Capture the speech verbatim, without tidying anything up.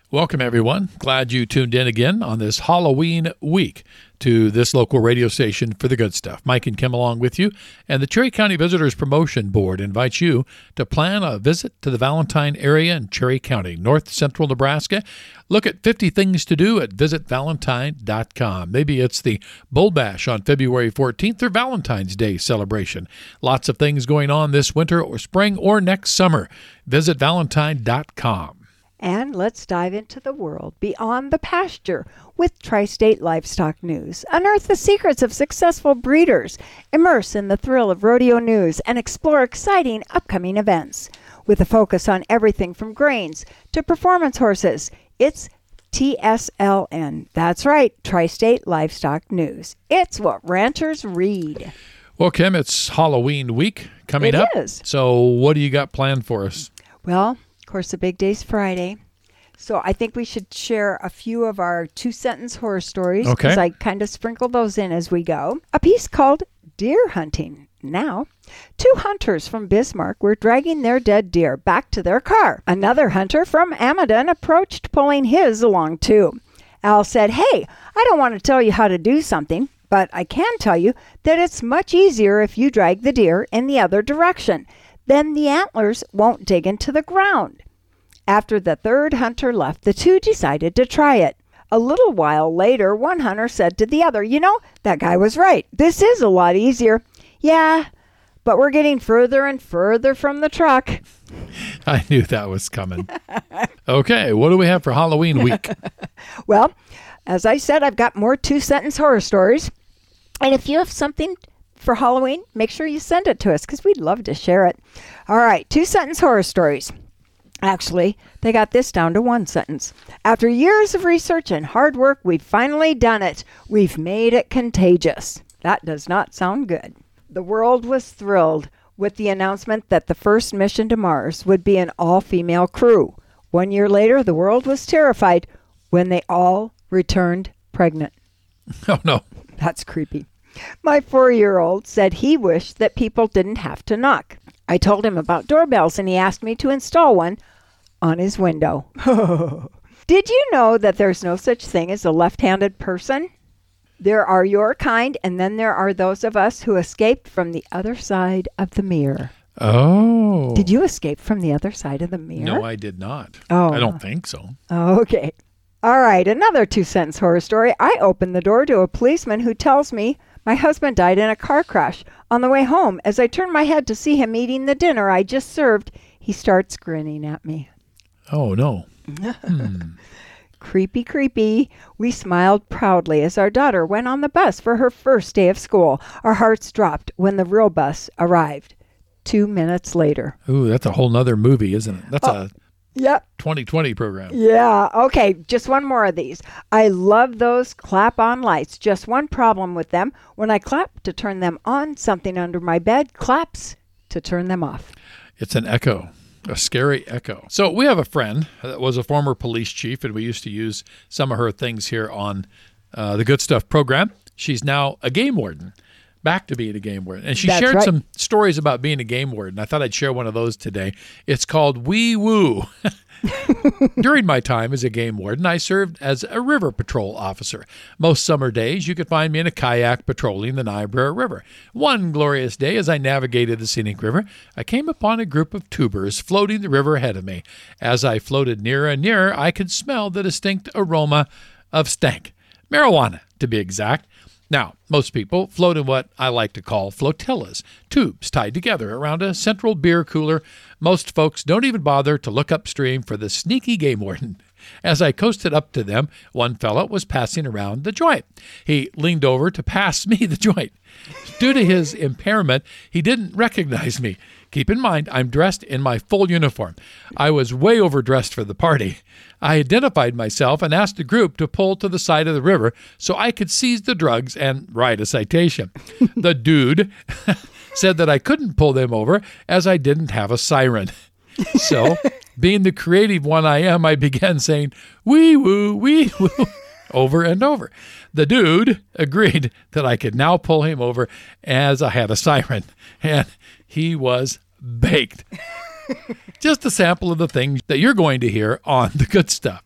Welcome, everyone. Glad you tuned in again on this Halloween week to this local radio station for the good stuff. Mike and Kim along with you, and the Cherry County Visitors Promotion Board invites you to plan a visit to the Valentine area in Cherry County, north central Nebraska. Look at fifty things to do at visit valentine dot com. Maybe it's the Bull Bash on February fourteenth or Valentine's Day celebration. Lots of things going on this winter or spring or next summer. visit valentine dot com. And let's dive into the world beyond the pasture with Tri-State Livestock News. Unearth the secrets of successful breeders, immerse in the thrill of rodeo news, and explore exciting upcoming events. With a focus on everything from grains to performance horses, it's T S L N. That's right, Tri-State Livestock News. It's what ranchers read. Well, Kim, it's Halloween week coming it up. It is. So what do you got planned for us? Well, of course, the big day's Friday. So I think we should share a few of our two-sentence horror stories. Okay. Because I kind of sprinkle those in as we go. A piece called Deer Hunting. Now, two hunters from Bismarck were dragging their dead deer back to their car. Another hunter from Amadon approached pulling his along too. Al said, "Hey, I don't want to tell you how to do something, but I can tell you that it's much easier if you drag the deer in the other direction. Then the antlers won't dig into the ground." After the third hunter left, the two decided to try it. A little while later, one hunter said to the other, "You know, that guy was right. This is a lot easier." "Yeah, but we're getting further and further from the truck." I knew that was coming. Okay, what do we have for Halloween week? Well, as I said, I've got more two-sentence horror stories. And if you have something for Halloween, make sure you send it to us because we'd love to share it. All right, two-sentence horror stories. Actually, they got this down to one sentence. After years of research and hard work, we've finally done it. We've made it contagious. That does not sound good. The world was thrilled with the announcement that the first mission to Mars would be an all-female crew. One year later, the world was terrified when they all returned pregnant. Oh, no. That's creepy. My four-year-old said he wished that people didn't have to knock. I told him about doorbells, and he asked me to install one on his window. Did you know that there's no such thing as a left-handed person? There are your kind, and then there are those of us who escaped from the other side of the mirror. Oh. Did you escape from the other side of the mirror? No, I did not. Oh. I don't think so. Oh, okay. All right, another two-sentence horror story. I opened the door to a policeman who tells me my husband died in a car crash. On the way home, as I turn my head to see him eating the dinner I just served, he starts grinning at me. Oh, no. hmm. Creepy, creepy. We smiled proudly as our daughter went on the bus for her first day of school. Our hearts dropped when the real bus arrived. Two minutes later. Ooh, that's a whole nother movie, isn't it? That's oh, a yep. twenty twenty program. Yeah. Okay, just one more of these. I love those clap-on lights. Just one problem with them. When I clap to turn them on, something under my bed claps to turn them off. It's an echo. A scary echo. So we have a friend that was a former police chief, and we used to use some of her things here on uh, the Good Stuff program. She's now a game warden, back to being a game warden. And she That's shared right. some stories about being a game warden. I thought I'd share one of those today. It's called Wee Woo. During my time as a game warden, I served as a river patrol officer. Most summer days, you could find me in a kayak patrolling the Niobrara River. One glorious day, as I navigated the scenic river, I came upon a group of tubers floating the river ahead of me. As I floated nearer and nearer, I could smell the distinct aroma of stank. Marijuana, to be exact. Now, most people float in what I like to call flotillas, tubes tied together around a central beer cooler. Most folks don't even bother to look upstream for the sneaky game warden. As I coasted up to them, one fellow was passing around the joint. He leaned over to pass me the joint. Due to his impairment, he didn't recognize me. Keep in mind, I'm dressed in my full uniform. I was way overdressed for the party. I identified myself and asked the group to pull to the side of the river so I could seize the drugs and write a citation. The dude said that I couldn't pull them over as I didn't have a siren. So, being the creative one I am, I began saying, wee woo, wee woo, over and over. The dude agreed that I could now pull him over as I had a siren, and he was baked. Just a sample of the things that you're going to hear on The Good Stuff.